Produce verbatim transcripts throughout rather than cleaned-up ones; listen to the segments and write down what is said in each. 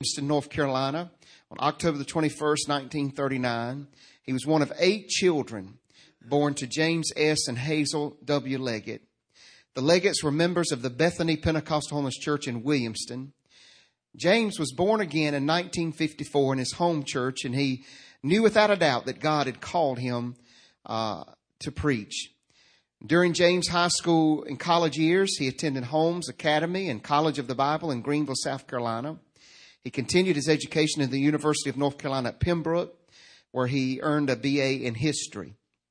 Williamston, North Carolina on October the twenty-first, nineteen thirty-nine. He was one of eight children born to James S. and Hazel W. Leggett. The Leggetts were members of the Bethany Pentecostal Holiness Church in Williamston. James was born again in nineteen fifty-four in his home church, and he knew without a doubt that God had called him uh, to preach. During James' high school and college years, he attended Holmes Academy and College of the Bible in Greenville, South Carolina. He continued his education at the University of North Carolina at Pembroke, where he earned a B A in history.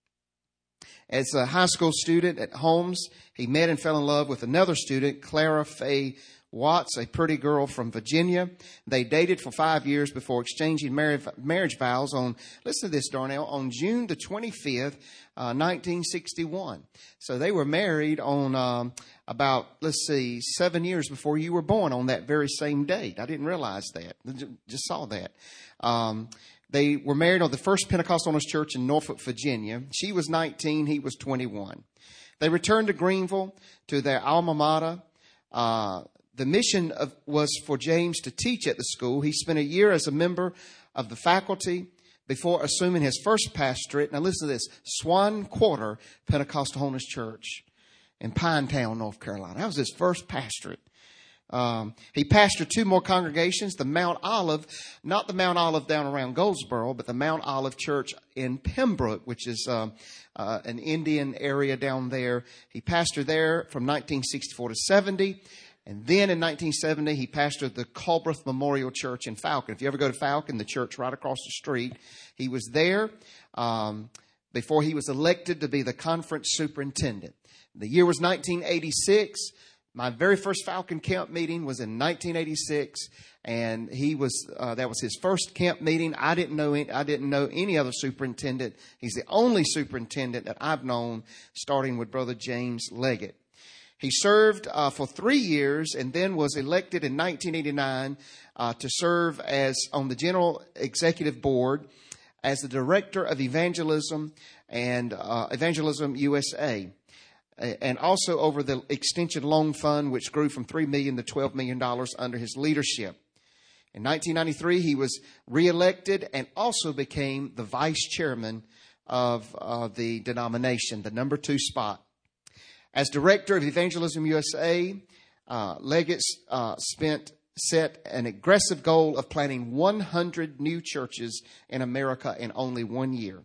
As a high school student at Holmes, he met and fell in love with another student, Clara Faye Watts, a pretty girl from Virginia. They dated for five years before exchanging marriage vows on, listen to this, Darnell, on June the twenty-fifth, uh, nineteen sixty-one. So they were married on um, about, let's see, seven years before you were born on that very same date. I didn't realize that. Just saw that. Um, they were married on the First Pentecostal Holiness Church in Norfolk, Virginia. She was nineteen. He was twenty-one. They returned to Greenville to their alma mater. Uh, The mission of, was for James to teach at the school. He spent a year as a member of the faculty before assuming his first pastorate. Now listen to this, Swan Quarter Pentecostal Holiness Church in Pinetown, North Carolina. That was his first pastorate. Um, he pastored two more congregations, the Mount Olive, not the Mount Olive down around Goldsboro, but the Mount Olive Church in Pembroke, which is um, uh, an Indian area down there. He pastored there from nineteen sixty-four to seventy. And then in nineteen seventy, he pastored the Culbreth Memorial Church in Falcon. If you ever go to Falcon, the church right across the street, he was there um, before he was elected to be the conference superintendent. The year was nineteen eighty-six. My very first Falcon camp meeting was in nineteen eighty-six, and he was uh, that was his first camp meeting. I didn't know any, I didn't know any other superintendent. He's the only superintendent that I've known, starting with Brother James Leggett. He served uh, for three years and then was elected in nineteen eighty-nine uh, to serve as on the General Executive Board as the Director of Evangelism and uh, Evangelism U S A, and also over the Extension Loan Fund, which grew from three million dollars to twelve million dollars under his leadership. In nineteen ninety-three, he was reelected and also became the vice chairman of uh, the denomination, the number two spot. As Director of Evangelism U S A, uh, Leggett uh, spent set an aggressive goal of planting one hundred new churches in America in only one year.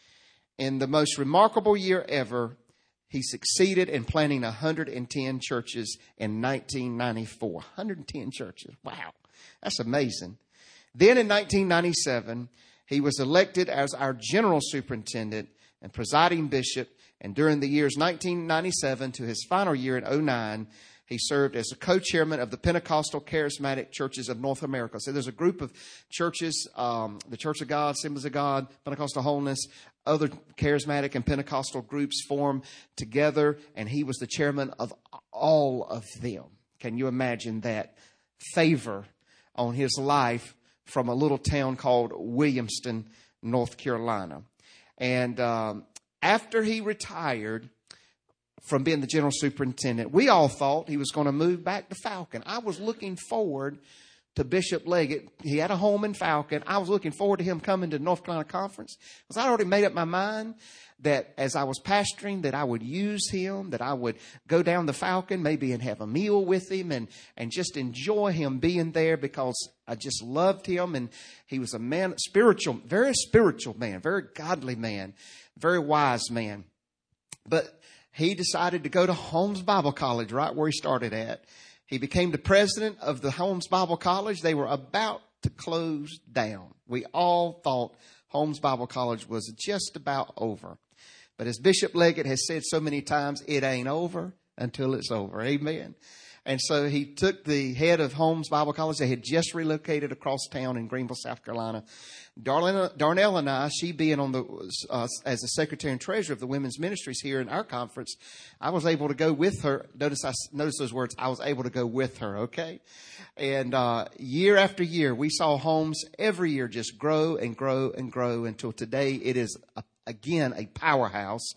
In the most remarkable year ever, he succeeded in planting one hundred ten churches in nineteen ninety-four. one hundred ten churches. Wow, that's amazing. Then in nineteen ninety-seven, he was elected as our general superintendent and presiding bishop. And during the years nineteen ninety-seven to his final year in oh nine, he served as the co-chairman of the Pentecostal Charismatic Churches of North America. So there's a group of churches, um, the Church of God, Assemblies of God, Pentecostal Holiness, other charismatic and Pentecostal groups formed together, and he was the chairman of all of them. Can you imagine that favor on his life from a little town called Williamston, North Carolina? And um after he retired from being the general superintendent, we all thought he was going to move back to Falcon. I was looking forward to Bishop Leggett. He had a home in Falcon. I was looking forward to him coming to the North Carolina Conference, because I already made up my mind that as I was pastoring, that I would use him, that I would go down to Falcon maybe and have a meal with him and, and just enjoy him being there, because I just loved him. And he was a man, spiritual, very spiritual man, very godly man, very wise man. But he decided to go to Holmes Bible College, right where he started at. He became the president of the Holmes Bible College. They were about to close down. We all thought Holmes Bible College was just about over. But as Bishop Leggett has said so many times, it ain't over until it's over. Amen. And so he took the head of Holmes Bible College. They had just relocated across town in Greenville, South Carolina. Darlene, Darnell and I, she being on the uh, as the secretary and treasurer of the women's ministries here in our conference, I was able to go with her. Notice I notice those words. I was able to go with her. Okay, and uh, year after year, we saw Holmes every year just grow and grow and grow until today it is a, again a powerhouse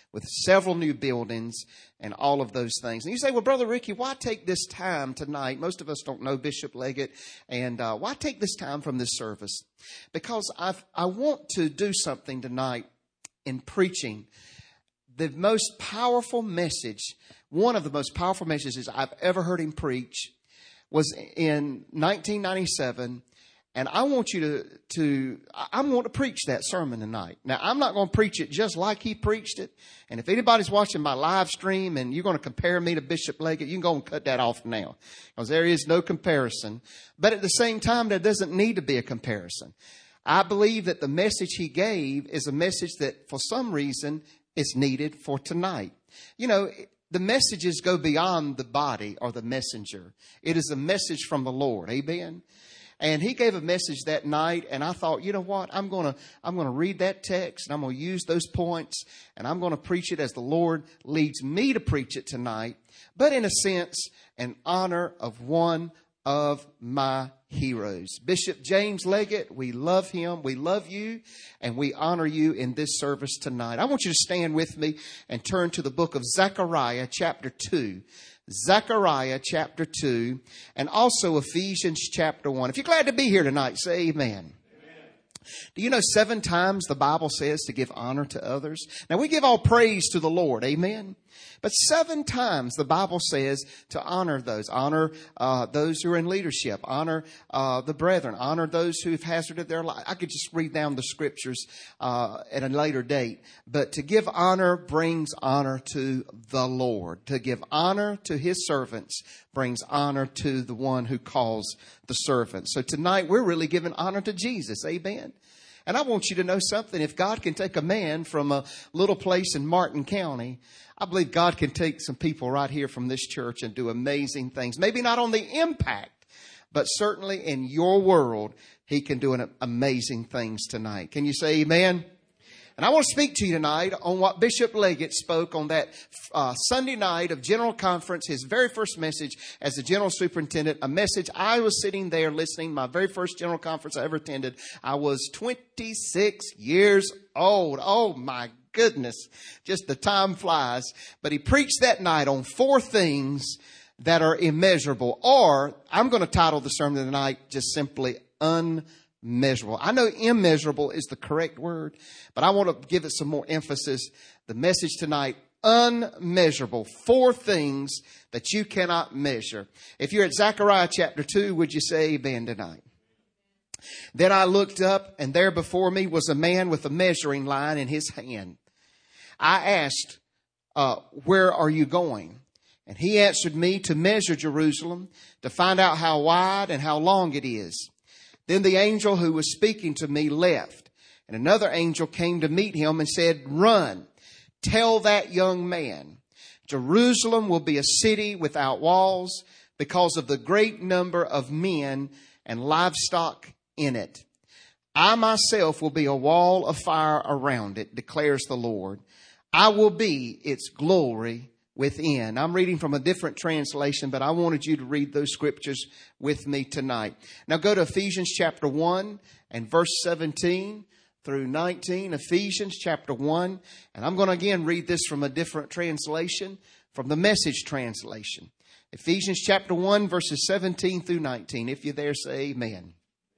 with several new buildings and all of those things. And you say, well, Brother Ricky, why take this time tonight? Most of us don't know Bishop Leggett. And uh, why take this time from this service? Because I've, I want to do something tonight in preaching. The most powerful message, one of the most powerful messages I've ever heard him preach was in nineteen ninety-seven. And I want you to, to, I'm going to preach that sermon tonight. Now, I'm not going to preach it just like he preached it. And if anybody's watching my live stream and you're going to compare me to Bishop Leggett, you can go and cut that off now, because there is no comparison. But at the same time, there doesn't need to be a comparison. I believe that the message he gave is a message that for some reason is needed for tonight. You know, the messages go beyond the body or the messenger. It is a message from the Lord. Amen. And he gave a message that night, and I thought, you know what, I'm going to I'm going to read that text, and I'm going to use those points, and I'm going to preach it as the Lord leads me to preach it tonight, but in a sense, in honor of one of my heroes. Bishop James Leggett, we love him, we love you, and we honor you in this service tonight. I want you to stand with me and turn to the book of Zechariah, chapter two. Zechariah chapter two, and also Ephesians chapter one. If you're glad to be here tonight, say amen. Amen. Do you know seven times the Bible says to give honor to others? Now, we give all praise to the Lord, amen? But seven times the Bible says to honor those. Honor uh, those who are in leadership. Honor uh, the brethren. Honor those who have hazarded their life. I could just read down the scriptures uh, at a later date. But to give honor brings honor to the Lord. To give honor to his servants brings honor to the one who calls the servant. So tonight we're really giving honor to Jesus. Amen. And I want you to know something. If God can take a man from a little place in Martin County, I believe God can take some people right here from this church and do amazing things. Maybe not on the impact, but certainly in your world, he can do an amazing things tonight. Can you say amen? And I want to speak to you tonight on what Bishop Leggett spoke on that uh, Sunday night of General Conference, his very first message as the General Superintendent, a message I was sitting there listening, my very first General Conference I ever attended. I was twenty-six years old. Oh, my goodness. Just the time flies. But he preached that night on four things that are immeasurable, or I'm going to title the sermon tonight just simply unmeasurable. Measurable. I know immeasurable is the correct word, but I want to give it some more emphasis. The message tonight, unmeasurable. Four things that you cannot measure. If you're at Zechariah chapter two, would you say amen tonight? Then I looked up, and there before me was a man with a measuring line in his hand. I asked, uh, where are you going? And he answered me, to measure Jerusalem, to find out how wide and how long it is. Then the angel who was speaking to me left, and another angel came to meet him and said, run, tell that young man, Jerusalem will be a city without walls because of the great number of men and livestock in it. I myself will be a wall of fire around it, declares the Lord. I will be its glory within. I'm reading from a different translation, but I wanted you to read those scriptures with me tonight. Now go to Ephesians chapter one and verse seventeen through nineteen. Ephesians chapter one. And I'm going to again read this from a different translation, from the Message translation. Ephesians chapter one, verses seventeen through nineteen. If you're there, say amen.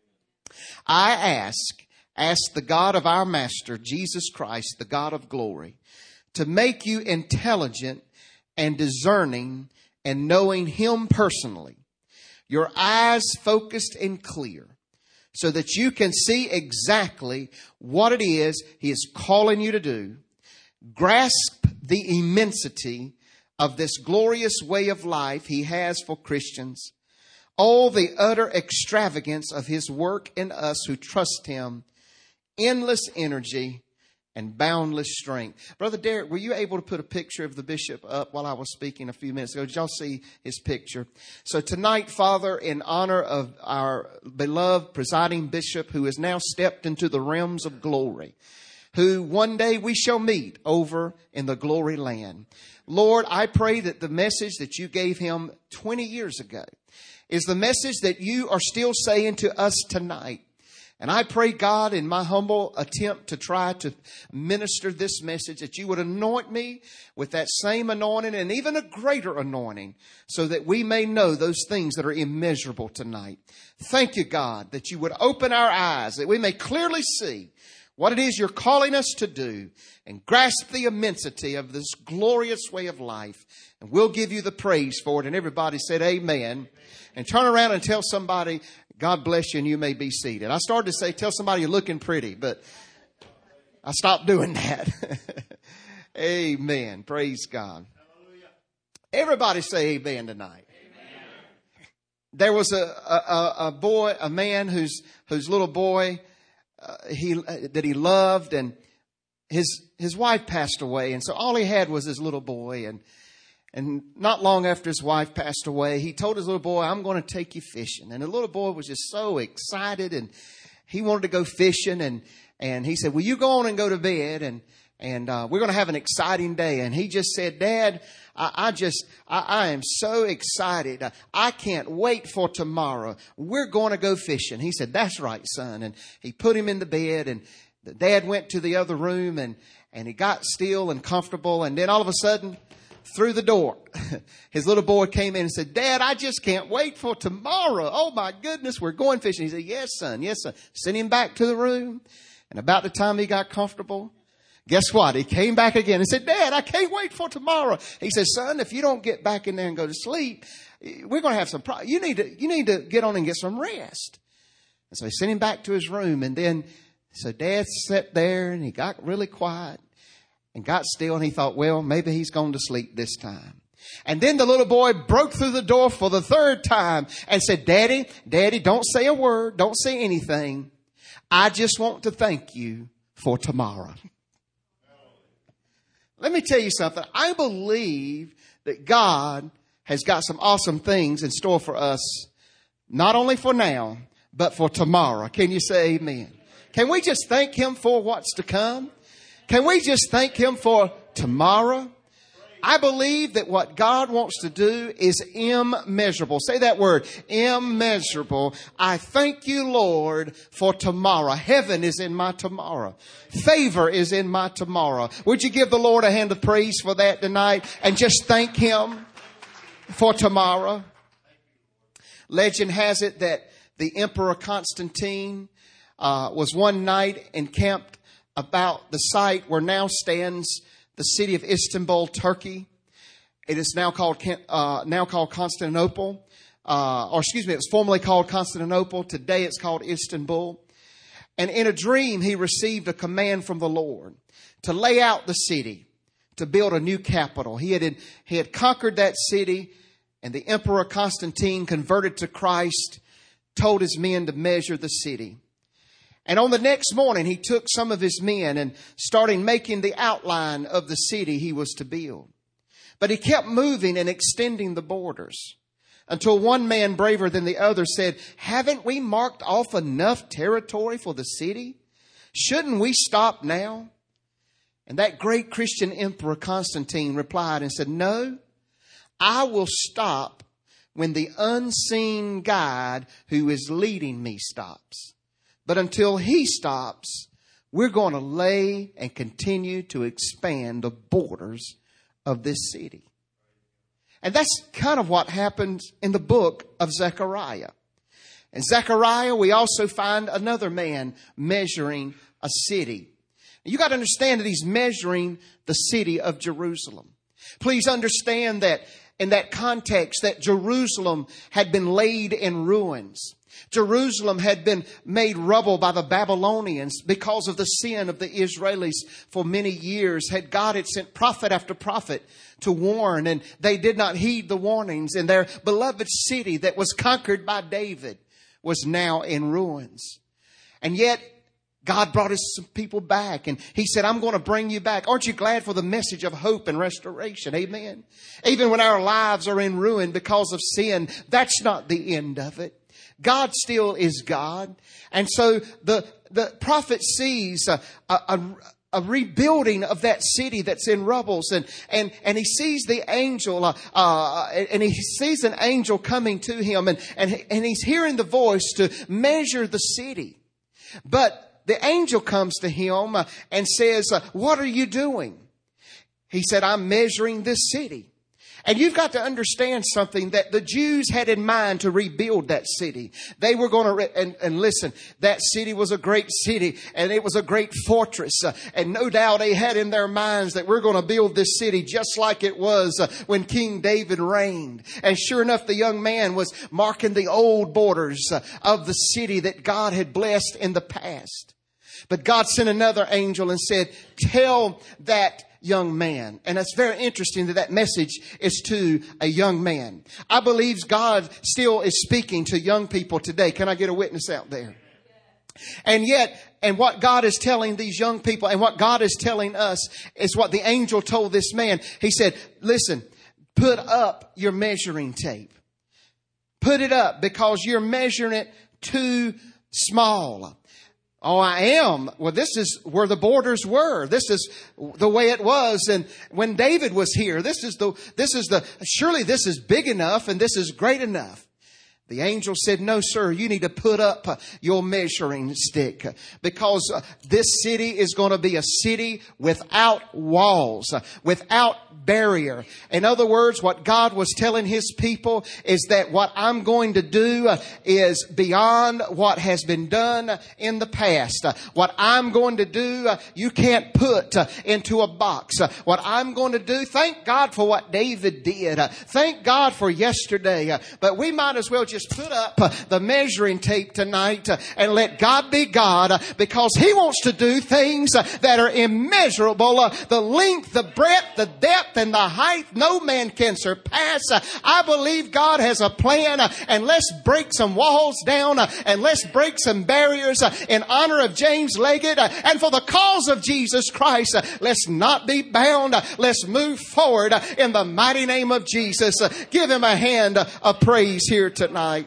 I ask, ask the God of our Master, Jesus Christ, the God of glory, to make you intelligent and discerning and knowing him personally, your eyes focused and clear, so that you can see exactly what it is he is calling you to do. Grasp the immensity of this glorious way of life he has for Christians. Oh, the utter extravagance of his work in us who trust him. Endless energy and boundless strength. Brother Derek, were you able to put a picture of the bishop up while I was speaking a few minutes ago? Did y'all see his picture? So tonight, Father, in honor of our beloved presiding bishop who has now stepped into the realms of glory, who one day we shall meet over in the glory land. Lord, I pray that the message that you gave him twenty years ago is the message that you are still saying to us tonight. And I pray, God, in my humble attempt to try to minister this message, that you would anoint me with that same anointing and even a greater anointing so that we may know those things that are immeasurable tonight. Thank you, God, that you would open our eyes, that we may clearly see what it is you're calling us to do and grasp the immensity of this glorious way of life. And we'll give you the praise for it. And everybody said amen. And turn around and tell somebody, God bless you, and you may be seated. I started to say, tell somebody you're looking pretty, but I stopped doing that. Amen. Praise God. Everybody say amen tonight. Amen. There was a, a, a boy, a man whose, whose little boy, uh, he, uh, that he loved, and his, his wife passed away. And so all he had was his little boy. And And not long after his wife passed away, he told his little boy, I'm going to take you fishing. And the little boy was just so excited, and he wanted to go fishing. And, and he said, will you go on and go to bed? And, and, uh, we're going to have an exciting day. And he just said, Dad, I, I just, I, I am so excited. I can't wait for tomorrow. We're going to go fishing. He said, that's right, son. And he put him in the bed, and the dad went to the other room, and, and he got still and comfortable. And then all of a sudden, through the door, his little boy came in and said, Dad, I just can't wait for tomorrow. Oh, my goodness, we're going fishing. He said, yes, son, yes, son. Sent him back to the room. And about the time he got comfortable, guess what? He came back again and said, Dad, I can't wait for tomorrow. He said, son, if you don't get back in there and go to sleep, we're going to have some problems. You need to, you need to get on and get some rest. And so he sent him back to his room. And then, so Dad sat there and he got really quiet and got still, and he thought, well, maybe he's gone to sleep this time. And then the little boy broke through the door for the third time and said, Daddy, Daddy, don't say a word. Don't say anything. I just want to thank you for tomorrow. Let me tell you something. I believe that God has got some awesome things in store for us, not only for now, but for tomorrow. Can you say amen? Can we just thank him for what's to come? Can we just thank him for tomorrow? I believe that what God wants to do is immeasurable. Say that word, immeasurable. I thank you, Lord, for tomorrow. Heaven is in my tomorrow. Favor is in my tomorrow. Would you give the Lord a hand of praise for that tonight and just thank him for tomorrow? Legend has it that the Emperor Constantine uh, was one night encamped about the site where now stands the city of Istanbul, Turkey. It is now called uh, now called Constantinople, uh, or excuse me, it was formerly called Constantinople. Today it's called Istanbul. And in a dream, he received a command from the Lord to lay out the city, to build a new capital. He had he had conquered that city, and the Emperor Constantine, converted to Christ, told his men to measure the city. And on the next morning, he took some of his men and started making the outline of the city he was to build. But he kept moving and extending the borders until one man, braver than the other, said, haven't we marked off enough territory for the city? Shouldn't we stop now? And that great Christian emperor Constantine replied and said, no, I will stop when the unseen guide who is leading me stops. But until he stops, we're going to lay and continue to expand the borders of this city. And that's kind of what happens in the book of Zechariah. In Zechariah, we also find another man measuring a city. You got to understand that he's measuring the city of Jerusalem. Please understand that in that context that Jerusalem had been laid in ruins. Jerusalem had been made rubble by the Babylonians because of the sin of the Israelis for many years. Had God had sent prophet after prophet to warn, and they did not heed the warnings. And their beloved city that was conquered by David was now in ruins. And yet God brought his some people back, and he said, I'm going to bring you back. Aren't you glad for the message of hope and restoration? Amen. Even when our lives are in ruin because of sin, that's not the end of it. God still is God. And so the, the prophet sees a, a, a rebuilding of that city that's in rubbles. And, and, and he sees the angel, uh, uh, and he sees an angel coming to him, and, and, and he's hearing the voice to measure the city. But the angel comes to him and says, what are you doing? He said, I'm measuring this city. And you've got to understand something, that the Jews had in mind to rebuild that city. They were going to, re- and, and listen, that city was a great city and it was a great fortress. Uh, and no doubt they had in their minds that we're going to build this city just like it was uh, when King David reigned. And sure enough, the young man was marking the old borders uh, of the city that God had blessed in the past. But God sent another angel and said, tell that young man. And it's very interesting that that message is to a young man. I believe God still is speaking to young people today. Can I get a witness out there? And yet, and what God is telling these young people and what God is telling us is what the angel told this man. He said, listen, put up your measuring tape. Put it up because you're measuring it too small. Oh, I am. Well, this is where the borders were. This is the way it was. And when David was here, this is the, this is the, surely this is big enough and this is great enough. The angel said, no, sir, you need to put up your measuring stick because this city is going to be a city without walls, without barrier. In other words, what God was telling his people is that what I'm going to do is beyond what has been done in the past. What I'm going to do, you can't put into a box. What I'm going to do, thank God for what David did. Thank God for yesterday. But we might as well just put up the measuring tape tonight and let God be God, because he wants to do things that are immeasurable. The length, the breadth, the depth, and the height no man can surpass. I believe God has a plan, and let's break some walls down and let's break some barriers in honor of James Leggett and for the cause of Jesus Christ. Let's not be bound. Let's move forward in the mighty name of Jesus. Give him a hand of praise here tonight.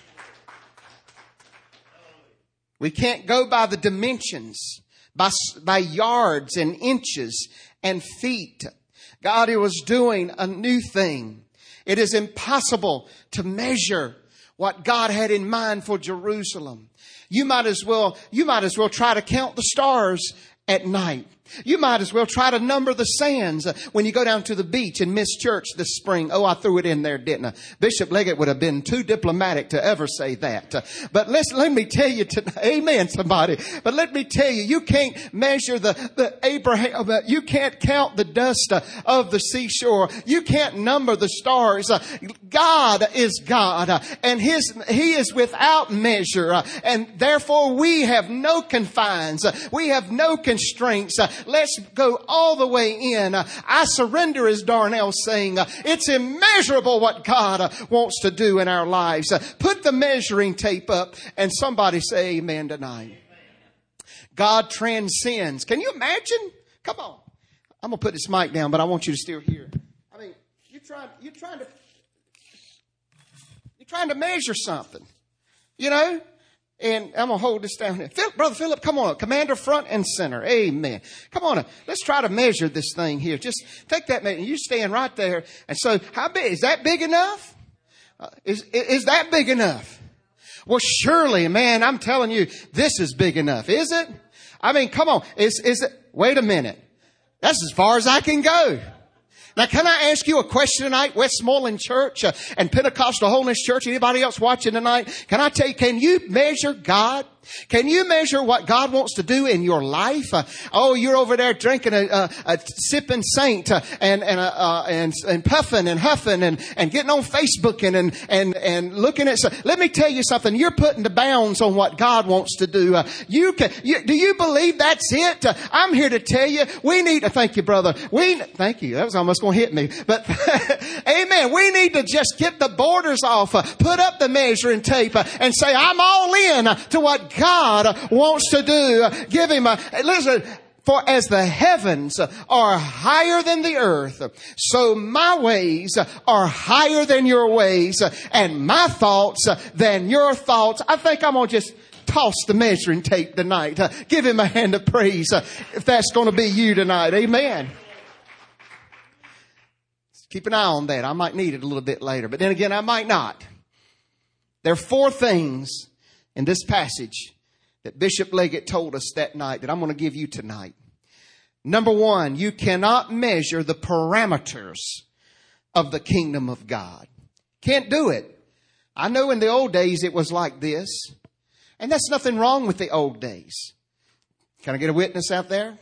We can't go by the dimensions, by, by yards and inches and feet. God was doing a new thing. It is impossible to measure what God had in mind for Jerusalem. You might as well, you might as well try to count the stars at night. You might as well try to number the sands when you go down to the beach and miss church this spring. Oh, I threw it in there, didn't I? Bishop Leggett would have been too diplomatic to ever say that. But listen, let me tell you tonight, amen, somebody. But let me tell you, you can't measure the, the Abraham, you can't count the dust of the seashore. You can't number the stars. God is God, and his, he is without measure. And therefore we have no confines. We have no constraints. Let's go all the way in. I surrender, as Darnell's saying. It's immeasurable what God wants to do in our lives. Put the measuring tape up and somebody say amen tonight. God transcends. Can you imagine? Come on. I'm going to put this mic down, but I want you to still hear. I mean, you're trying, you're trying to, you're trying to measure something, you know? And I'm going to hold this down here. Phil, Brother Philip, come on. Commander front and center. Amen. Come on. Let's try to measure this thing here. Just take that measure. You stand right there. And so how big? Is that big enough? Uh, is, is that big enough? Well, surely, man, I'm telling you, this is big enough. Is it? I mean, come on. Is, is it? Wait a minute. That's as far as I can go. Now, can I ask you a question tonight, Westmoreland Church uh, and Pentecostal Holiness Church, anybody else watching tonight? Can I tell you, can you measure God? Can you measure what God wants to do in your life? Uh, oh, you're over there drinking a, a, a sipping saint uh, and and, uh, uh, and and puffing and huffing and and getting on Facebook and and and, and looking at. So, let me tell you something. You're putting the bounds on what God wants to do. Uh, you can. You, do you believe that's it? Uh, I'm here to tell you. We need to thank you, brother. We thank you. That was almost going to hit me, but amen. We need to just get the borders off. Uh, put up the measuring tape uh, and say, I'm all in uh, to what God wants to do. Give him a, listen, for as the heavens are higher than the earth, so my ways are higher than your ways, and my thoughts than your thoughts. I think I'm going to just toss the measuring tape tonight. Give him a hand of praise if that's going to be you tonight. Amen. Keep an eye on that. I might need it a little bit later, but then again, I might not. There are four things in this passage that Bishop Leggett told us that night that I'm going to give you tonight. Number one, you cannot measure the parameters of the kingdom of God. Can't do it. I know in the old days it was like this. And that's nothing wrong with the old days. Can I get a witness out there?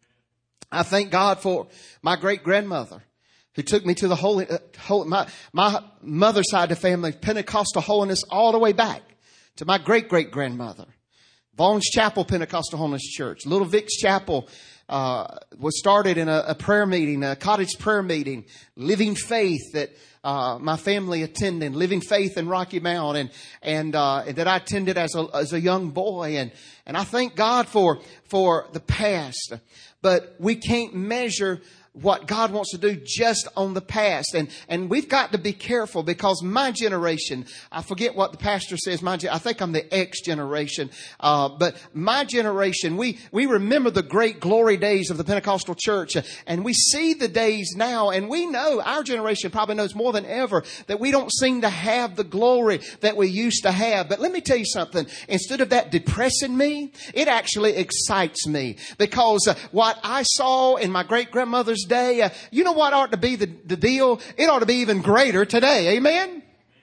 I thank God for my great grandmother who took me to the holy, uh, holy my, my mother's side of the family, Pentecostal holiness all the way back to my great great grandmother. Vaughn's Chapel Pentecostal Holiness Church. Little Vic's Chapel uh, was started in a, a prayer meeting, a cottage prayer meeting, Living Faith that uh, my family attended, Living Faith in Rocky Mount, and and, uh, and that I attended as a as a young boy, and and I thank God for for the past, but we can't measure what God wants to do just on the past. And, and we've got to be careful because my generation, I forget what the pastor says, my, I think I'm the X generation, uh, but my generation, we, we remember the great glory days of the Pentecostal church, and we see the days now, and we know, our generation probably knows more than ever that we don't seem to have the glory that we used to have. But let me tell you something, instead of that depressing me, it actually excites me, because uh, what I saw in my great grandmother's day, uh, you know what ought to be the, the deal? It ought to be even greater today. Amen? Amen.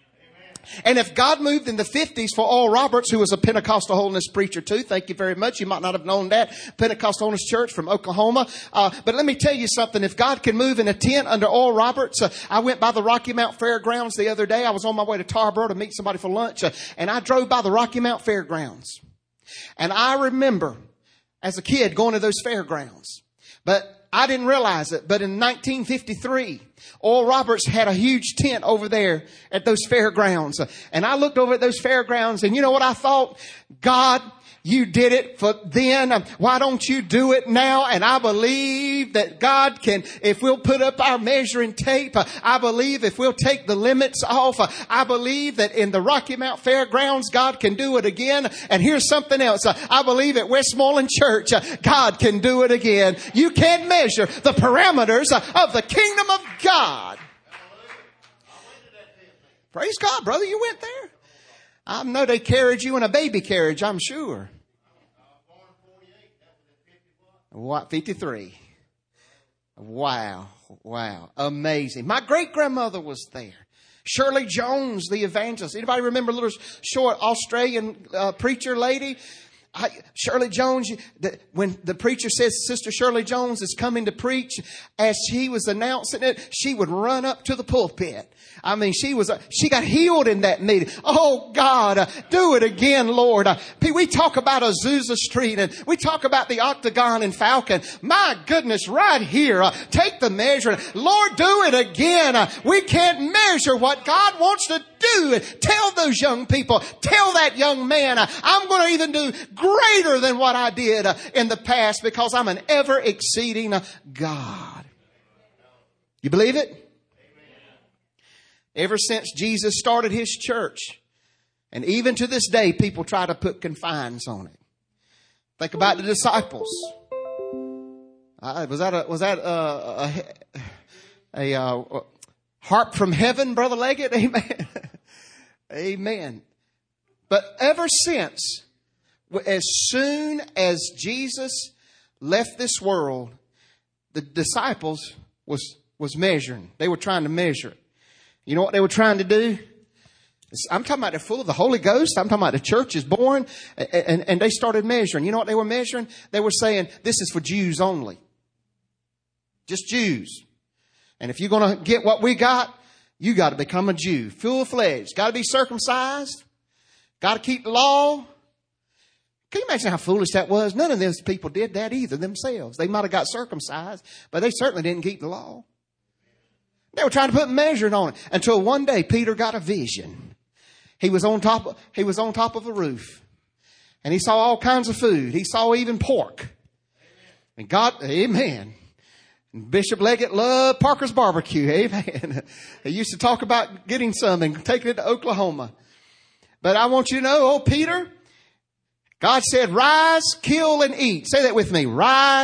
And if God moved in the fifties for Oral Roberts, who was a Pentecostal holiness preacher too, thank you very much. You might not have known that. Pentecostal Holiness Church from Oklahoma. Uh, but let me tell you something. If God can move in a tent under Oral Roberts, uh, I went by the Rocky Mount Fairgrounds the other day. I was on my way to Tarboro to meet somebody for lunch, uh, and I drove by the Rocky Mount Fairgrounds. And I remember as a kid going to those fairgrounds. But I didn't realize it, but in nineteen fifty-three, Oral Roberts had a huge tent over there at those fairgrounds. And I looked over at those fairgrounds, and you know what I thought? God, you did it for then. Why don't you do it now? And I believe that God can, if we'll put up our measuring tape, I believe if we'll take the limits off, I believe that in the Rocky Mount Fairgrounds, God can do it again. And here's something else. I believe at Westmoreland Church, God can do it again. You can't measure the parameters of the kingdom of God. Praise God, brother. You went there. I know they carried you in a baby carriage, I'm sure. What, fifty-three? Wow. Wow. Amazing. My great grandmother was there. Shirley Jones, the evangelist. Anybody remember a little short Australian uh, preacher lady? I, Shirley Jones, the, when the preacher says Sister Shirley Jones is coming to preach, as he was announcing it, she would run up to the pulpit. I mean, she was, uh, she got healed in that meeting. Oh God, uh, do it again, Lord. Uh, we talk about Azusa Street, and we talk about the Octagon and Falcon. My goodness, right here, uh, take the measure. Lord, do it again. Uh, we can't measure what God wants to do. Tell those young people, tell that young man, uh, I'm going to even do greater than what I did uh, in the past, because I'm an ever exceeding uh, God. You believe it? Ever since Jesus started his church, and even to this day, people try to put confines on it. Think about the disciples. Uh, was that a, was that a, a, a, a harp from heaven, Brother Leggett? Amen. Amen. But ever since, as soon as Jesus left this world, the disciples was, was measuring. They were trying to measure it. You know what they were trying to do? I'm talking about they're full of the Holy Ghost. I'm talking about the church is born. And, and, and they started measuring. You know what they were measuring? They were saying, this is for Jews only. Just Jews. And if you're going to get what we got, you got to become a Jew. Full-fledged. Got to be circumcised. Got to keep the law. Can you imagine how foolish that was? None of those people did that either themselves. They might have got circumcised, but they certainly didn't keep the law. They were trying to put measuring on it until one day Peter got a vision. He was on top of, he was on top of a roof, and he saw all kinds of food. He saw even pork. And God, amen. And Bishop Leggett loved Parker's barbecue. Amen. He used to talk about getting some and taking it to Oklahoma. But I want you to know, oh Peter, God said, rise, kill, and eat. Say that with me. Rise,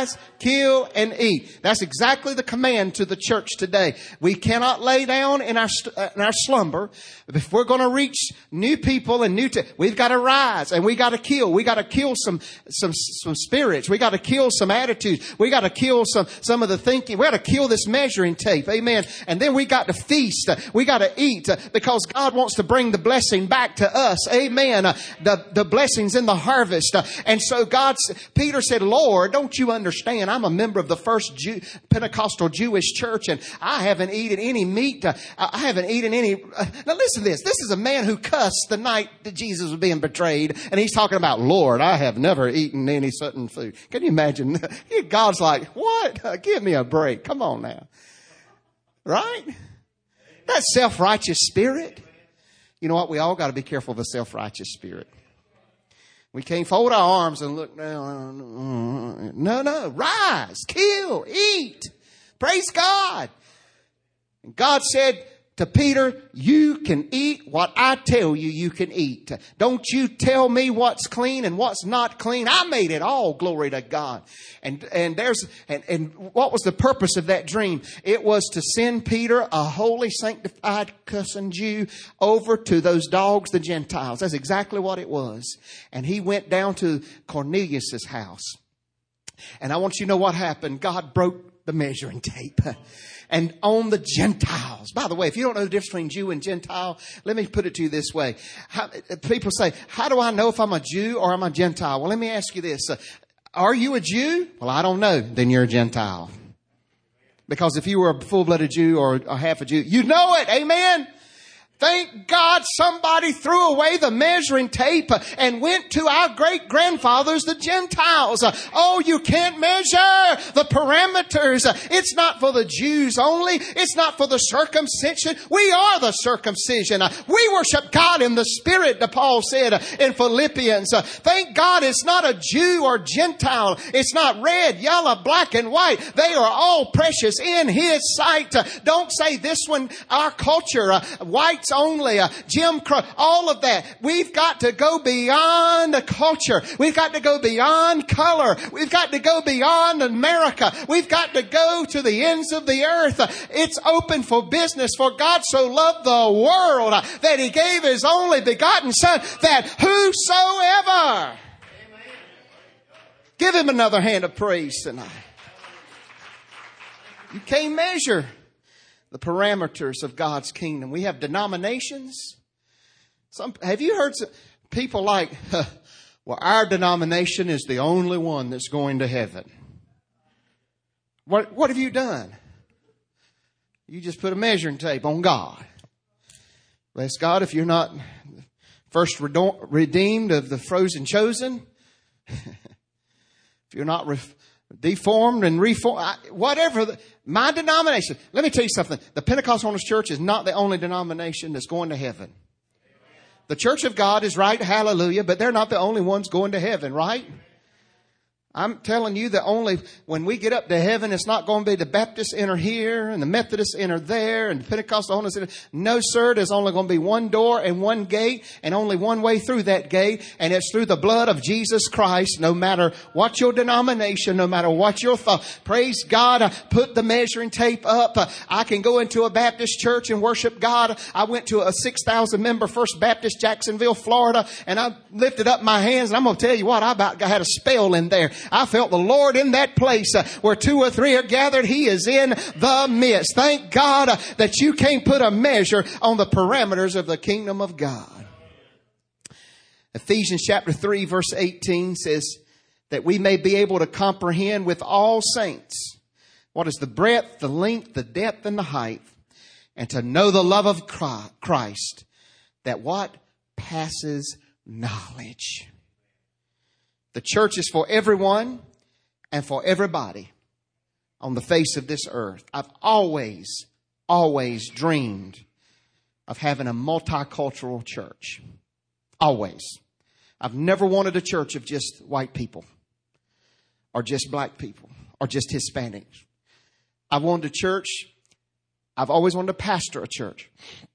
kill, and eat. That's exactly the command to the church today. We cannot lay down in our in our slumber. If we're going to reach new people and new, t- we've got to rise and we got to kill. We got to kill some some some spirits. We got to kill some attitudes. We got to kill some some of the thinking. We got to kill this measuring tape. Amen. And then we got to feast. We got to eat because God wants to bring the blessing back to us. Amen. The the blessings in the harvest. And so God, Peter said, Lord, don't you understand? I'm a member of the first Jew, Pentecostal Jewish church, and I haven't eaten any meat. I haven't eaten any. Now listen to this. This is a man who cussed the night that Jesus was being betrayed, and he's talking about, Lord, I have never eaten any certain food. Can you imagine? God's like, what? Give me a break. Come on now. Right? That self-righteous spirit. You know what? We all got to be careful of a self-righteous spirit. We can't fold our arms and look down. No, no. Rise, kill, eat. Praise God. And God said to Peter, you can eat what I tell you you can eat. Don't you tell me what's clean and what's not clean. I made it all. Glory to God. And, and there's, and, and what was the purpose of that dream? It was to send Peter, a holy, sanctified, cussing Jew, over to those dogs, the Gentiles. That's exactly what it was. And he went down to Cornelius's house. And I want you to know what happened. God broke the measuring tape. And on the Gentiles. By the way, if you don't know the difference between Jew and Gentile, let me put it to you this way. How, people say, how do I know if I'm a Jew or I'm a Gentile? Well, let me ask you this. Uh, are you a Jew? Well, I don't know. Then you're a Gentile. Because if you were a full-blooded Jew or a half a Jew, you know it. Amen. Thank God somebody threw away the measuring tape and went to our great grandfathers, the Gentiles. Oh, you can't measure the parameters. It's not for the Jews only. It's not for the circumcision. We are the circumcision. We worship God in the Spirit, Paul said in Philippians. Thank God it's not a Jew or Gentile. It's not red, yellow, black, and white. They are all precious in His sight. Don't say this one, our culture, whites only, uh, Jim Crow, all of that. We've got to go beyond the culture. We've got to go beyond color. We've got to go beyond America. We've got to go to the ends of the earth. It's open for business. For God so loved the world uh, that He gave His only begotten Son, that whosoever. Give Him another hand of praise tonight. You can't measure the parameters of God's kingdom. We have denominations. Some, have you heard some people like, huh, well, our denomination is the only one that's going to heaven. What, what have you done? You just put a measuring tape on God. Bless God, if you're not first redeemed of the frozen chosen, if you're not re- deformed and reformed, whatever. The, my denomination. Let me tell you something. The Pentecostal Holiness Church is not the only denomination that's going to heaven. The Church of God is right. Hallelujah. But they're not the only ones going to heaven, right? I'm telling you that only when we get up to heaven, it's not going to be the Baptists enter here and the Methodists enter there and the Pentecostal Holiness enter. No, sir. There's only going to be one door and one gate and only one way through that gate. And it's through the blood of Jesus Christ. No matter what your denomination, no matter what your thought. Praise God. I put the measuring tape up. I can go into a Baptist church and worship God. I went to a six thousand member First Baptist, Jacksonville, Florida, and I lifted up my hands. And I'm going to tell you what, I about I had a spell in there. I felt the Lord in that place uh, where two or three are gathered. He is in the midst. Thank God uh, that you can't put a measure on the parameters of the kingdom of God. Ephesians chapter three verse eighteen says that we may be able to comprehend with all saints what is the breadth, the length, the depth, and the height, and to know the love of Christ, that what passes knowledge. The church is for everyone and for everybody on the face of this earth. I've always, always dreamed of having a multicultural church. Always. I've never wanted a church of just white people or just black people or just Hispanics. I wanted a church, I've always wanted to pastor a church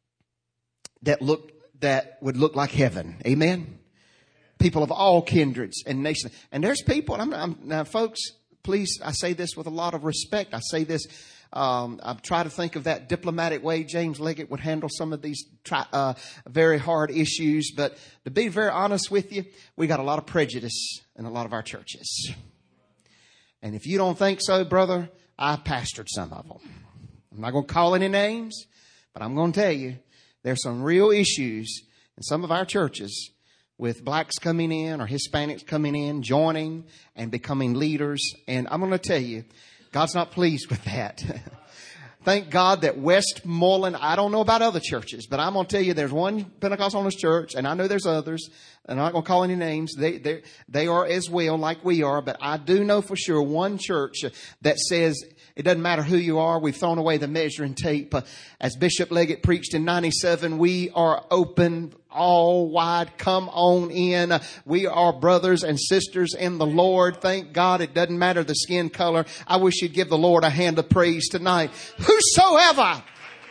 that looked, that would look like heaven. Amen? People of all kindreds and nations. And there's people, I'm, I'm, now folks, please, I say this with a lot of respect. I say this, um, I try to think of that diplomatic way James Leggett would handle some of these tri- uh, very hard issues. But to be very honest with you, we got a lot of prejudice in a lot of our churches. And if you don't think so, brother, I pastored some of them. I'm not going to call any names, but I'm going to tell you there's some real issues in some of our churches with blacks coming in or Hispanics coming in, joining and becoming leaders. And I'm going to tell you, God's not pleased with that. Thank God that Westmoreland, I don't know about other churches, but I'm going to tell you there's one Pentecostal church, and I know there's others, and I'm not going to call any names. They, they, they are as well like we are, but I do know for sure one church that says it doesn't matter who you are. We've thrown away the measuring tape. As Bishop Leggett preached in ninety-seven, we are open all wide. Come on in. We are brothers and sisters in the Lord. Thank God it doesn't matter the skin color. I wish you'd give the Lord a hand of praise tonight. Whosoever.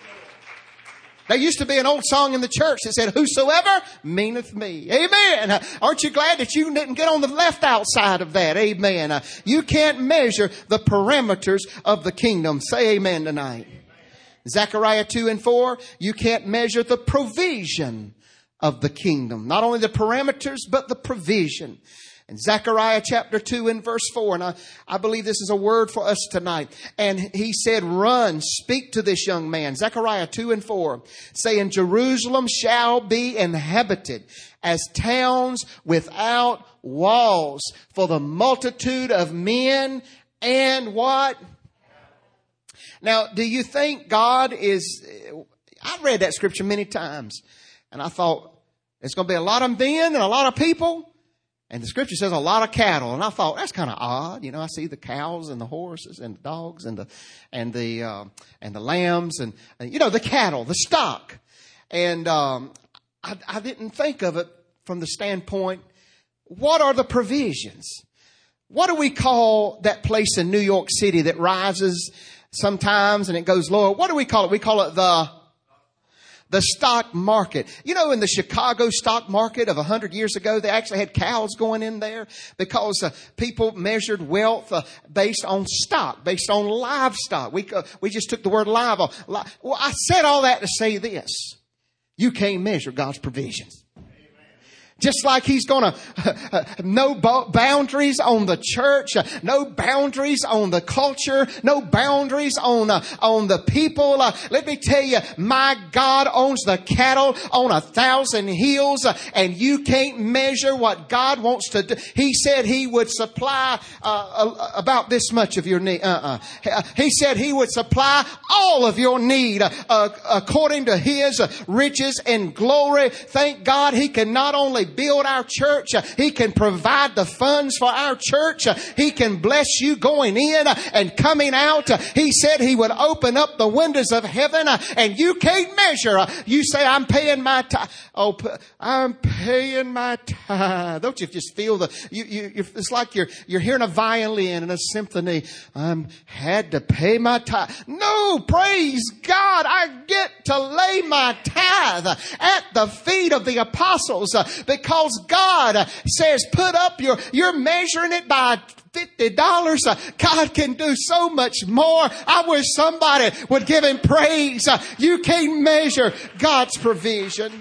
There used to be an old song in the church that said, whosoever meaneth me. Amen. Uh, aren't you glad that you didn't get on the left outside of that? Amen. Uh, you can't measure the parameters of the kingdom. Say amen tonight. Zechariah two and four, you can't measure the provision of the kingdom. Not only the parameters, but the provision. In Zechariah chapter two and verse four, and I, I believe this is a word for us tonight. And he said, run, speak to this young man. Zechariah two and four, saying, Jerusalem shall be inhabited as towns without walls for the multitude of men and what? Now, do you think God is, I've read that scripture many times, and I thought, there's going to be a lot of men and a lot of people. And the scripture says a lot of cattle. And I thought, that's kind of odd. You know, I see the cows and the horses and the dogs and the, and the, uh, and the lambs and, and, you know, the cattle, the stock. And, um, I, I didn't think of it from the standpoint, what are the provisions? What do we call that place in New York City that rises sometimes and it goes lower? What do we call it? We call it the The stock market. You know, in the Chicago stock market of a hundred years ago, they actually had cows going in there because uh, people measured wealth uh, based on stock, based on livestock. We uh, we just took the word live off. Well, I said all that to say this. You can't measure God's provisions. Just like he's going to, uh, uh, no boundaries on the church, uh, no boundaries on the culture, no boundaries on, uh, on the people. Uh, let me tell you, my God owns the cattle on a thousand hills, uh, and you can't measure what God wants to do. He said he would supply, uh, about this much of your need. Uh-uh. He said he would supply all of your need, uh, uh, according to his uh, riches and glory. Thank God he can not only build our church, he can provide the funds for our church. He can bless you going in and coming out. He said he would open up the windows of heaven, and you can't measure. You say, I'm paying my tithe. Oh, I'm paying my tithe. Don't you just feel the, you, you, it's like you're, you're hearing a violin and a symphony. I'm had to pay my tithe. No, praise God. I get to lay my tithe at the feet of the apostles because God says, put up your, you're measuring it by fifty dollars. God can do so much more. I wish somebody would give him praise. You can't measure God's provision.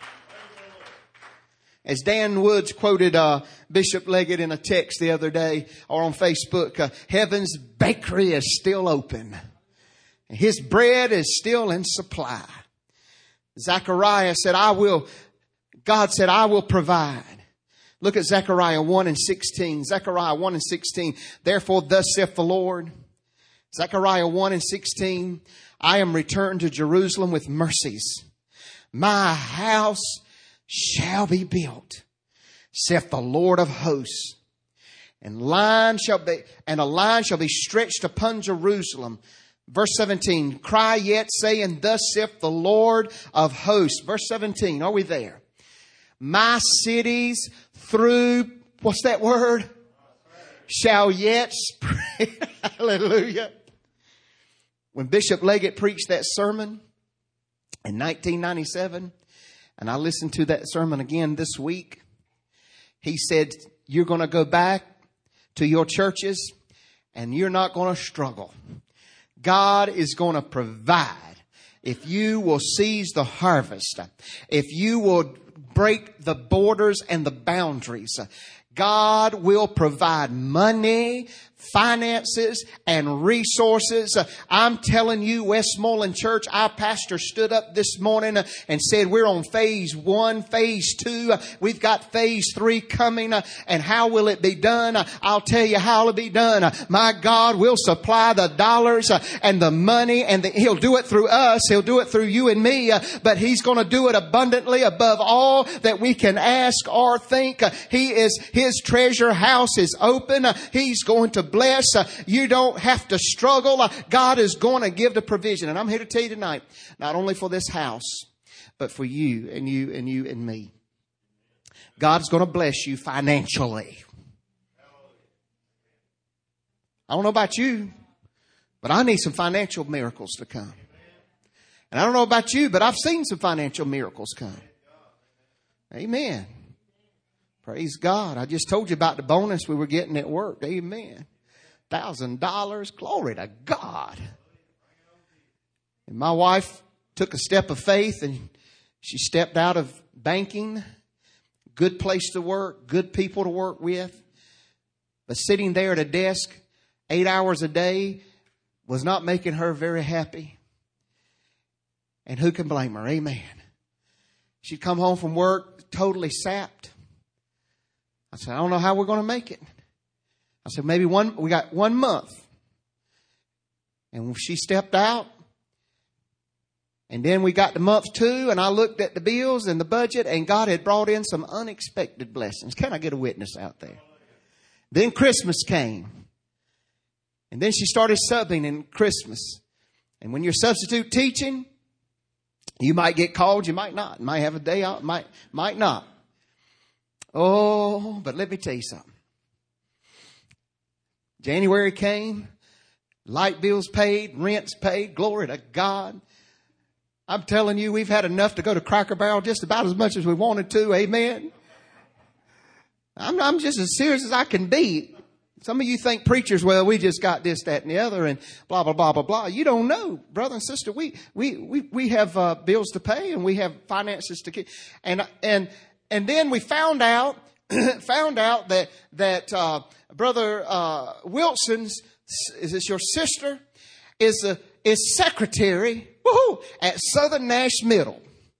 As Dan Woods quoted uh, Bishop Leggett in a text the other day or on Facebook, uh, heaven's bakery is still open. His bread is still in supply. Zechariah said, I will, God said, I will provide. Look at Zechariah one and sixteen. Zechariah one and sixteen. Therefore, thus saith the Lord. Zechariah one and sixteen. I am returned to Jerusalem with mercies. My house shall be built, saith the Lord of hosts. And line shall be, and a line shall be stretched upon Jerusalem. Verse seventeen. Cry yet, saying, thus saith the Lord of hosts. Verse seventeen. Are we there? My cities through, what's that word? Shall yet spread. Hallelujah. When Bishop Leggett preached that sermon in nineteen ninety-seven, and I listened to that sermon again this week, he said, you're going to go back to your churches and you're not going to struggle. God is going to provide if you will seize the harvest, if you will break the borders and the boundaries. God will provide money, finances, and resources. I'm telling you, Westmoreland Church, our pastor stood up this morning and said, we're on phase one, phase two. We've got phase three coming. And how will it be done? I'll tell you how it'll be done. My God will supply the dollars and the money, and the, He'll do it through us. He'll do it through you and me. But He's going to do it abundantly above all that we can ask or think. He is, His treasure house is open. He's going to bless. You don't have to struggle. God is going to give the provision. And I'm here to tell you tonight, not only for this house, but for you and you and you and me. God's going to bless you financially. I don't know about you, but I need some financial miracles to come. And I don't know about you, but I've seen some financial miracles come. Amen. Praise God. I just told you about the bonus we were getting at work. Amen. Thousand dollars. Glory to God. And my wife took a step of faith and she stepped out of banking. Good place to work. Good people to work with. But sitting there at a desk eight hours a day was not making her very happy. And who can blame her? Amen. She'd come home from work totally sapped. I said, I don't know how we're going to make it. I said, maybe one, we got one month. And she stepped out. And then we got to month two, and I looked at the bills and the budget, and God had brought in some unexpected blessings. Can I get a witness out there? Then Christmas came. And then she started subbing in Christmas. And when you're substitute teaching, you might get called, you might not. You might have a day out, might, might not. Oh, but let me tell you something. January came, light bills paid, rents paid, glory to God. I'm telling you, we've had enough to go to Cracker Barrel just about as much as we wanted to, amen. I'm, I'm just as serious as I can be. Some of you think preachers, well, we just got this, that, and the other, and blah, blah, blah, blah, blah. You don't know, brother and sister. We, we, we, we have uh, bills to pay, and we have finances to keep. And, and, and then we found out, found out that, that, uh, Brother, uh, Wilson's, is this your sister? Is a, is secretary, woohoo, at Southern Nash Middle.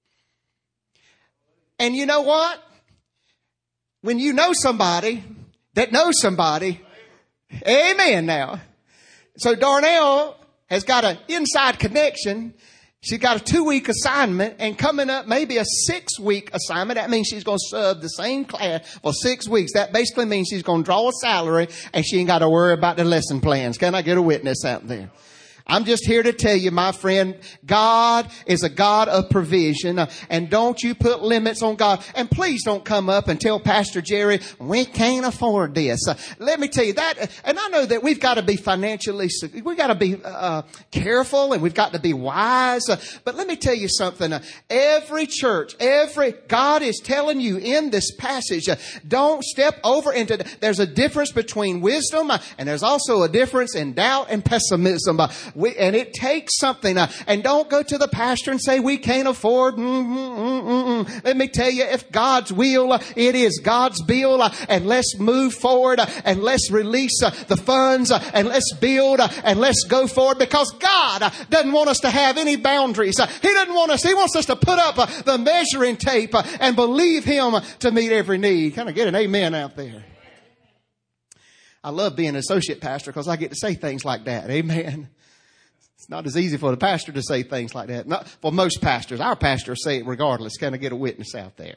And you know what? When you know somebody that knows somebody, amen now. So Darnell has got an inside connection. She's got a two-week assignment, and coming up maybe a six-week assignment. That means she's going to sub the same class for six weeks. That basically means she's going to draw a salary, and she ain't got to worry about the lesson plans. Can I get a witness out there? I'm just here to tell you, my friend, God is a God of provision, uh, and don't you put limits on God. And please don't come up and tell Pastor Jerry, we can't afford this. Uh, let me tell you that, and I know that we've got to be financially, we've got to be uh, careful, and we've got to be wise. Uh, but let me tell you something. Uh, every church, every, God is telling you in this passage, uh, don't step over into, there's a difference between wisdom, uh, and there's also a difference in doubt and pessimism. Uh, We, and it takes something. Uh, and don't go to the pastor and say, we can't afford. Mm, mm, mm, mm. Let me tell you, if God's will, uh, it is God's bill. Uh, and let's move forward uh, and let's release uh, the funds uh, and let's build uh, and let's go forward, because God uh, doesn't want us to have any boundaries. Uh, he doesn't want us. He wants us to put up uh, the measuring tape uh, and believe Him uh, to meet every need. Kind of get an amen out there. I love being an associate pastor because I get to say things like that. Amen. It's not as easy for the pastor to say things like that. Not for most pastors. Our pastors say it regardless. Can I get a witness out there?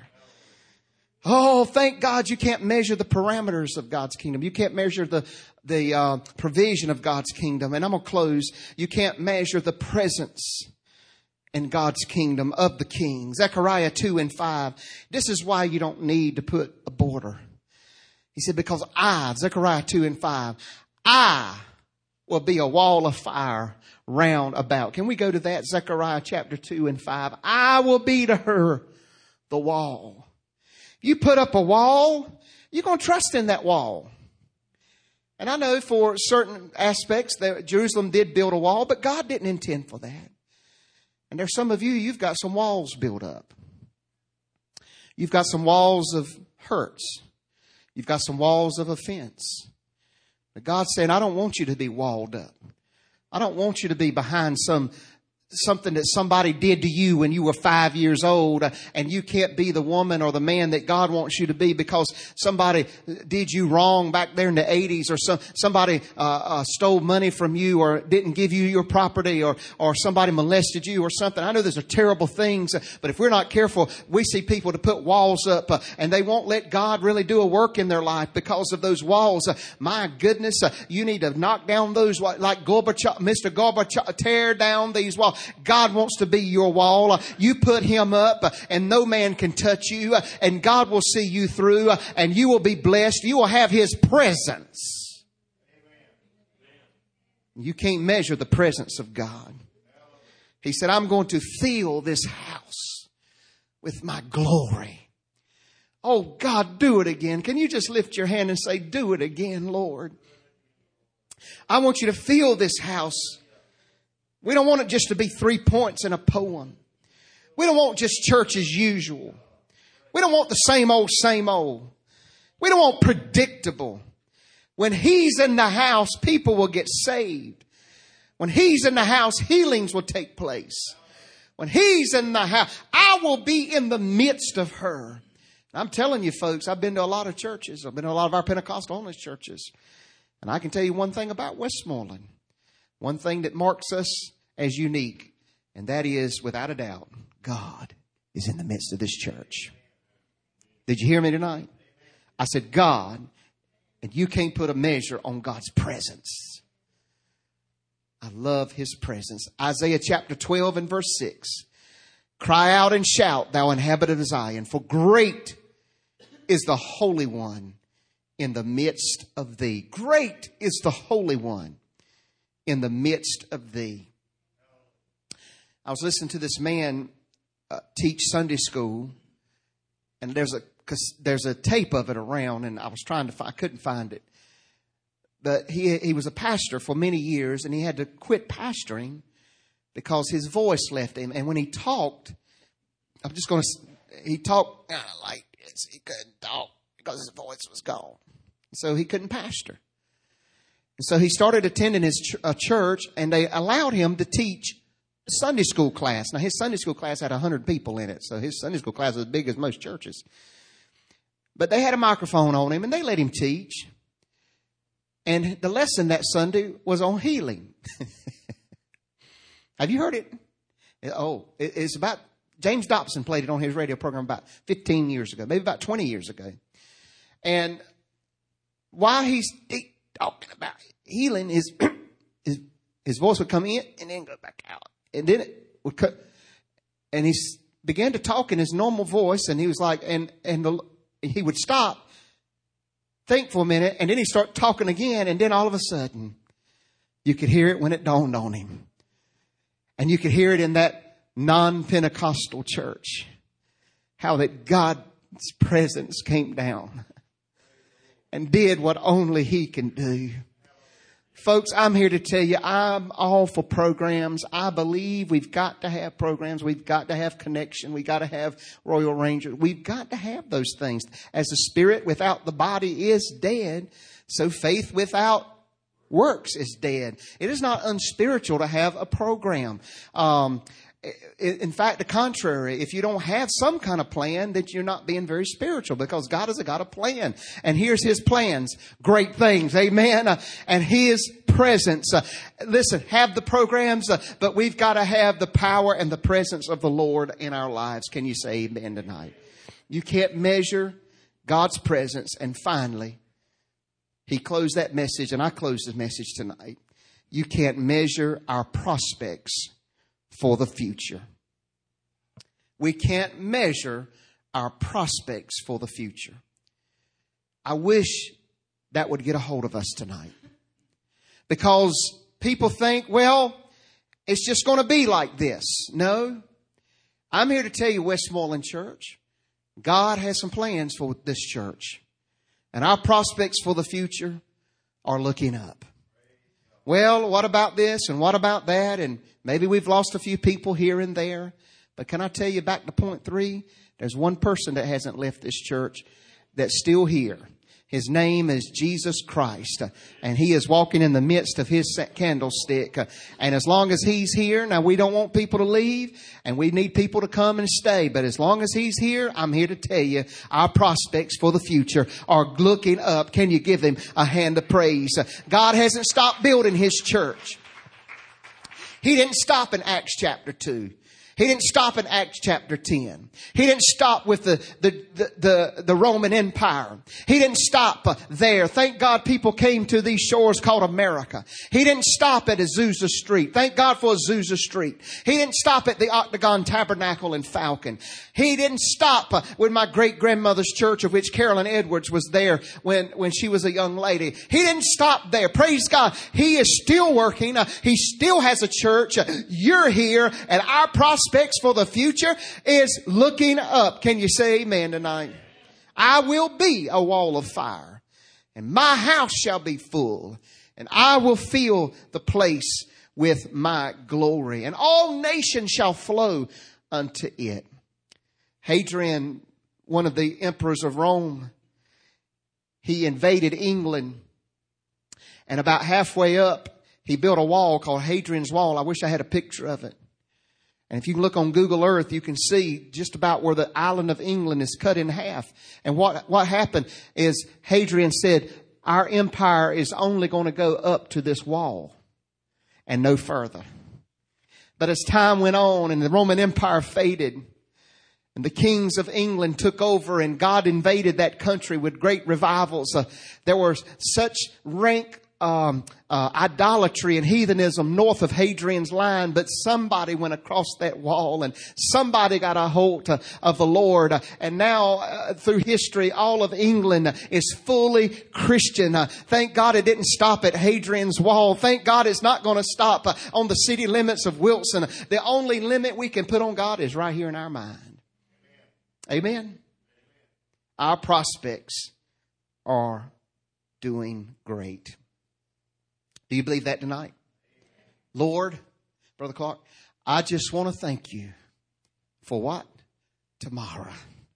Oh, thank God you can't measure the parameters of God's kingdom. You can't measure the, the uh, provision of God's kingdom. And I'm going to close. You can't measure the presence in God's kingdom of the King. Zechariah two and five. This is why you don't need to put a border. He said, because I, Zechariah two and five, I will be a wall of fire round about. Can we go to that? Zechariah chapter two and five. I will be to her the wall. You put up a wall, you're going to trust in that wall. And I know for certain aspects that Jerusalem did build a wall, but God didn't intend for that. And there's some of you, you've got some walls built up. You've got some walls of hurts. You've got some walls of offense. But God's saying, I don't want you to be walled up. I don't want you to be behind some something that somebody did to you when you were five years old, uh, and you can't be the woman or the man that God wants you to be because somebody did you wrong back there in the eighties, or some, somebody uh, uh, stole money from you, or didn't give you your property, or or somebody molested you or something. I know those are terrible things, but if we're not careful, we see people to put walls up uh, and they won't let God really do a work in their life because of those walls. Uh, my goodness, uh, you need to knock down those, like Gorbachev, Mister Gorbachev, tear down these walls. God wants to be your wall. You put Him up and no man can touch you, and God will see you through, and you will be blessed. You will have His presence. You can't measure the presence of God. He said, I'm going to fill this house with my glory. Oh God, do it again. Can you just lift your hand and say, do it again, Lord? I want you to fill this house. We don't want it just to be three points in a poem. We don't want just church as usual. We don't want the same old, same old. We don't want predictable. When He's in the house, people will get saved. When He's in the house, healings will take place. When He's in the house, I will be in the midst of her. I'm telling you, folks, I've been to a lot of churches. I've been to a lot of our Pentecostal only churches. And I can tell you one thing about Westmoreland. One thing that marks us as unique, and that is, without a doubt, God is in the midst of this church. Did you hear me tonight? I said God, and you can't put a measure on God's presence. I love His presence. Isaiah chapter twelve and verse six. Cry out and shout, thou inhabitant of Zion, for great is the Holy One in the midst of thee. Great is the Holy One in the midst of thee. I was listening to this man uh, teach Sunday school, and there's a cause there's a tape of it around, and I was trying to find, I couldn't find it. But he he was a pastor for many years, and he had to quit pastoring because his voice left him. And when he talked, I'm just going to, he talked kind of like this. He couldn't talk because his voice was gone, so he couldn't pastor. And so he started attending his ch- uh, church, and they allowed him to teach Sunday school class. Now, his Sunday school class had one hundred people in it, so his Sunday school class was as big as most churches. But they had a microphone on him, and they let him teach. And the lesson that Sunday was on healing. Have you heard it? Oh, it's about, James Dobson played it on his radio program about fifteen years ago, maybe about twenty years ago. And while he's talking about healing, his, his, his voice would come in and then go back out. And then it would cut. And he began to talk in his normal voice. And he was like, and, and the, he would stop, think for a minute, and then he'd start talking again. And then all of a sudden, you could hear it when it dawned on him. And you could hear it in that non-Pentecostal church. How that God's presence came down and did what only He can do. Folks, I'm here to tell you, I'm all for programs. I believe we've got to have programs. We've got to have connection. We've got to have Royal Rangers. We've got to have those things. As the spirit without the body is dead, so faith without works is dead. It is not unspiritual to have a program. Um, in fact, the contrary, if you don't have some kind of plan, that you're not being very spiritual, because God has got a plan. And here's His plans. Great things. Amen. Uh, and His presence. Uh, listen, have the programs, uh, but we've got to have the power and the presence of the Lord in our lives. Can you say amen tonight? You can't measure God's presence. And finally, he closed that message, and I closed his message tonight. You can't measure our prospects for the future. We can't measure our prospects for the future. I wish that would get a hold of us tonight. Because people think, well, it's just going to be like this. No. I'm here to tell you, Westmoreland Church, God has some plans for this church. And our prospects for the future are looking up. Well, what about this and what about that? And maybe we've lost a few people here and there. But can I tell you, back to point three, there's one person that hasn't left this church that's still here. His name is Jesus Christ, and He is walking in the midst of His candlestick. And as long as He's here, now we don't want people to leave, and we need people to come and stay. But as long as He's here, I'm here to tell you, our prospects for the future are looking up. Can you give Him a hand of praise? God hasn't stopped building His church. He didn't stop in Acts chapter two. He didn't stop in Acts chapter ten. He didn't stop with the, the, the, the, the Roman Empire. He didn't stop there. Thank God people came to these shores called America. He didn't stop at Azusa Street. Thank God for Azusa Street. He didn't stop at the Octagon Tabernacle in Falcon. He didn't stop with my great grandmother's church, of which Carolyn Edwards was there when, when she was a young lady. He didn't stop there. Praise God. He is still working. He still has a church. You're here, and our prospects for the future is looking up. Can you say amen tonight? I will be a wall of fire, and my house shall be full, and I will fill the place with my glory, and all nations shall flow unto it. Hadrian, one of the emperors of Rome, he invaded England, and about halfway up, he built a wall called Hadrian's Wall. I wish I had a picture of it. And if you look on Google Earth, you can see just about where the island of England is cut in half. And what, what happened is Hadrian said, our empire is only going to go up to this wall and no further. But as time went on and the Roman Empire faded, and the kings of England took over, and God invaded that country with great revivals, uh, there was such rank Um, uh, idolatry and heathenism north of Hadrian's line, but somebody went across that wall and somebody got a hold uh, of the Lord. Uh, and now uh, through history, all of England uh, is fully Christian. Uh, thank God it didn't stop at Hadrian's Wall. Thank God it's not going to stop uh, on the city limits of Wilson. The only limit we can put on God is right here in our mind. Amen. Our prospects are doing great. Do you believe that tonight? Lord, Brother Clark, I just want to thank you for what? Tomorrow.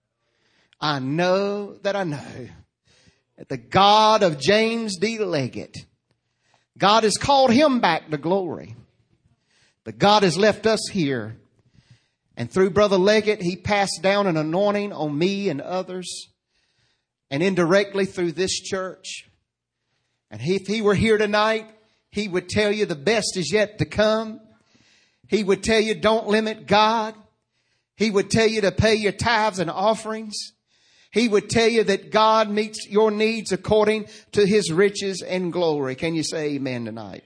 I know that I know that the God of James D. Leggett, God has called him back to glory. But God has left us here. And through Brother Leggett, he passed down an anointing on me and others. And indirectly through this church. And if he were here tonight, he would tell you the best is yet to come. He would tell you don't limit God. He would tell you to pay your tithes and offerings. He would tell you that God meets your needs according to His riches and glory. Can you say amen tonight?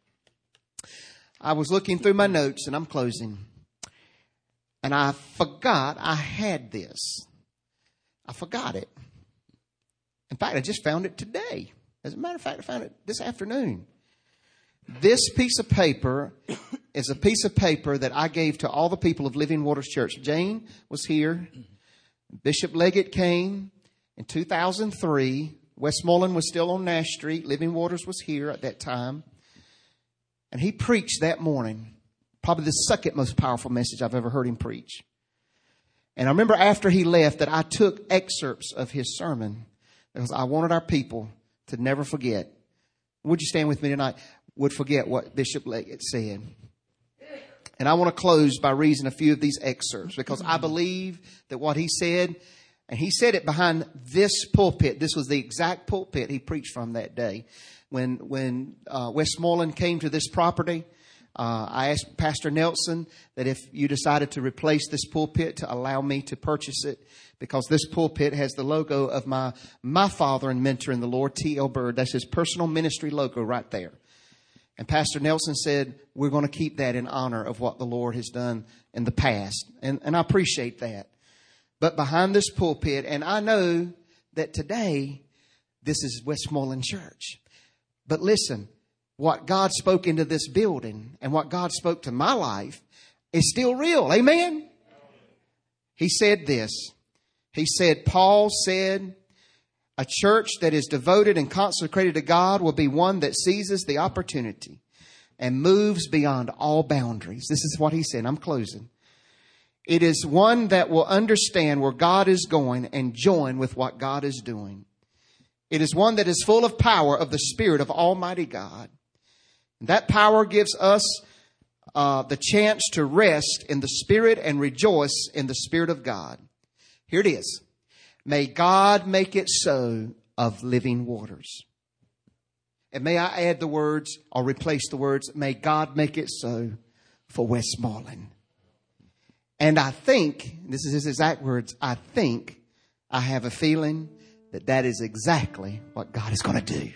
I was looking through my notes, and I'm closing. And I forgot I had this. I forgot it. In fact, I just found it today. As a matter of fact, I found it this afternoon. This piece of paper is a piece of paper that I gave to all the people of Living Waters Church. Jane was here. Bishop Leggett came in two thousand three. Westmoreland was still on Nash Street. Living Waters was here at that time. And he preached that morning. Probably the second most powerful message I've ever heard him preach. And I remember after he left that I took excerpts of his sermon because I wanted our people to never forget. Would you stand with me tonight? Would forget what Bishop Leggett said. And I want to close by reading a few of these excerpts because I believe that what he said, and he said it behind this pulpit. This was the exact pulpit he preached from that day. When, when uh, Westmoreland came to this property, uh, I asked Pastor Nelson that if you decided to replace this pulpit, to allow me to purchase it. Because this pulpit has the logo of my, my father and mentor in the Lord, T L Bird. That's his personal ministry logo right there. And Pastor Nelson said, we're going to keep that in honor of what the Lord has done in the past. And, and I appreciate that. But behind this pulpit, and I know that today, this is Westmoreland Church. But listen, what God spoke into this building and what God spoke to my life is still real. Amen? He said this. He said, Paul said, A church that is devoted and consecrated to God will be one that seizes the opportunity and moves beyond all boundaries. This is what he said. I'm closing. It is one that will understand where God is going and join with what God is doing. It is one that is full of power of the Spirit of Almighty God. That power gives us uh, the chance to rest in the Spirit and rejoice in the Spirit of God. Here it is. May God make it so of living waters. And may I add the words, or replace the words, may God make it so for Westmoreland. And I think, this is his exact words, I think, I have a feeling that that is exactly what God is going to do.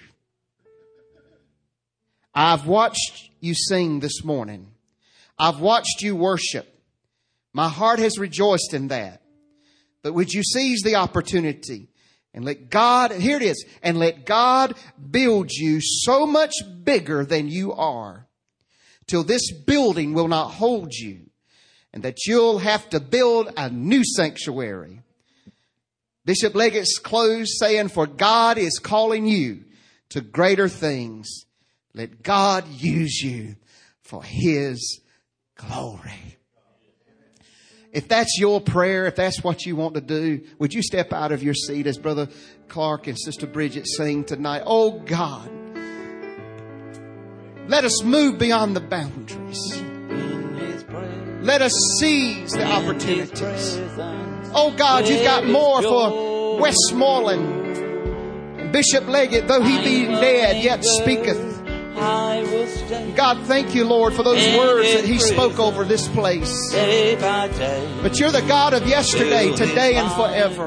I've watched you sing this morning. I've watched you worship. My heart has rejoiced in that. But would you seize the opportunity and let God, here it is, and let God build you so much bigger than you are till this building will not hold you and that you'll have to build a new sanctuary. Bishop Leggett's closed saying, for God is calling you to greater things. Let God use you for His glory. If that's your prayer, if that's what you want to do, would you step out of your seat as Brother Clark and Sister Bridget sing tonight? Oh God, let us move beyond the boundaries. Let us seize the opportunities. Oh God, you've got more for Westmoreland. And Bishop Leggett, though he be dead, yet speaketh. God, thank you, Lord, for those words that He spoke over this place. But you're the God of yesterday, today, and forever.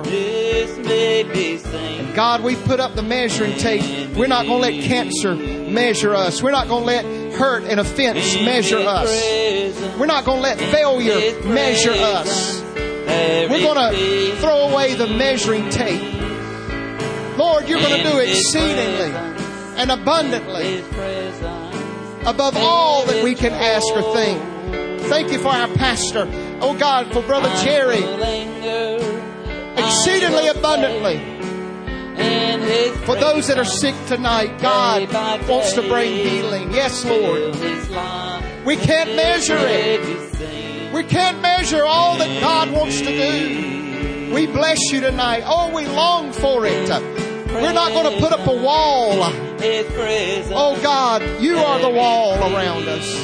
And God, we put up the measuring tape. We're not going to let cancer measure us. We're not going to let hurt and offense measure us. We're not going to let failure measure us. We're going to throw away the measuring tape. Lord, you're going to do exceedingly and abundantly above all that we can ask or think. Thank you for our pastor. Oh God, for Brother Jerry. Exceedingly abundantly. For those that are sick tonight, God wants to bring healing. Yes, Lord. We can't measure it. We can't measure all that God wants to do. We bless you tonight. Oh, we long for it. We're not going to put up a wall. Oh God, you are the wall around us.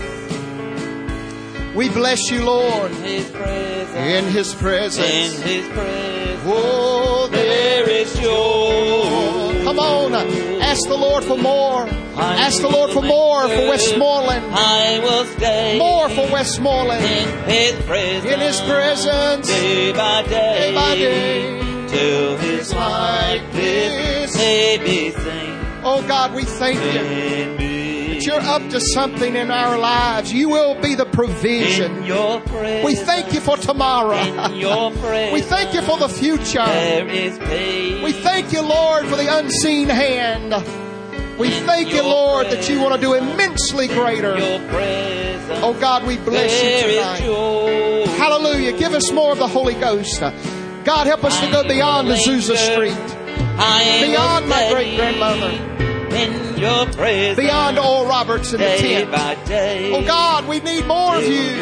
We bless you, Lord, in His presence. Oh, there is joy. Come on, ask the Lord for more. Ask the Lord for more for Westmoreland. More for Westmoreland. In His presence, day by day, day by day. Till His likeness may be seen. Oh God, we thank you that you're up to something in our lives. You will be the provision. We thank you for tomorrow. We thank you for the future. We thank you, Lord, for the unseen hand. We thank you, Lord, that you want to do immensely greater. Oh God, we bless you tonight. Hallelujah. Give us more of the Holy Ghost. God, help us to go beyond Azusa Street, beyond my great-grandmother, beyond Oral Roberts in the tent. Oh God, we need more of you.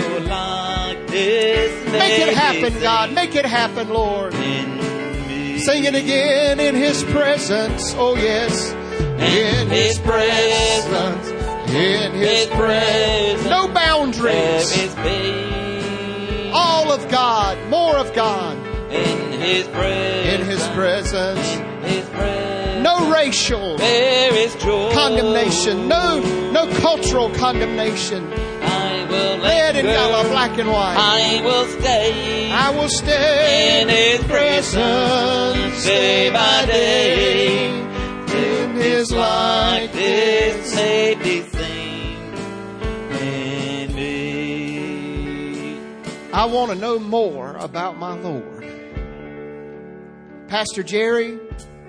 Make it happen, God. Make it happen, Lord. Sing it again. In His presence. Oh yes. In His presence. In His presence. No boundaries. All of God. More of God. In His presence. In His presence. His presence. No racial condemnation. No, no cultural condemnation. I will red and yellow, black and white. I will stay. I will stay in His presence day by day. In His likeness may be seen in me. I want to know more about my Lord. Pastor Jerry,